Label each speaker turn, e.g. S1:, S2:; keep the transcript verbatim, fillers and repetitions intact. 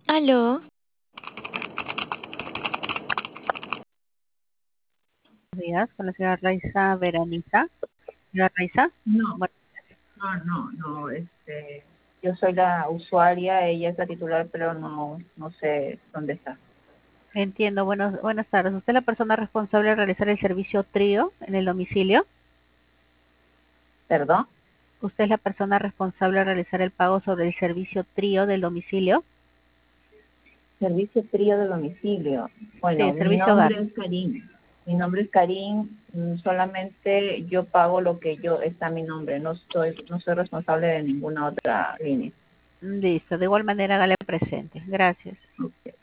S1: Aló,
S2: Días con la señora Raiza Veraniza. Señora Raiza,
S3: No,
S2: bueno,
S3: no, no, no, este, yo soy la usuaria, ella es la titular, pero no, no sé dónde está.
S2: entiendo. Buenos, buenas tardes. ¿Usted es la persona responsable de realizar el servicio trío en el domicilio?
S3: ¿Perdón?
S2: ¿Usted es la persona responsable de realizar el pago sobre el servicio trío del domicilio?
S3: Servicio frío de domicilio.
S2: Sí,
S3: Bueno,
S2: el
S3: mi
S2: servicio hogar.
S3: nombre es Karim. Mi nombre es Karim, mm, solamente yo pago lo que yo está a mi nombre, no soy, no soy responsable de ninguna otra línea.
S2: Listo. De igual manera, hágale presente. Gracias.
S3: Ok.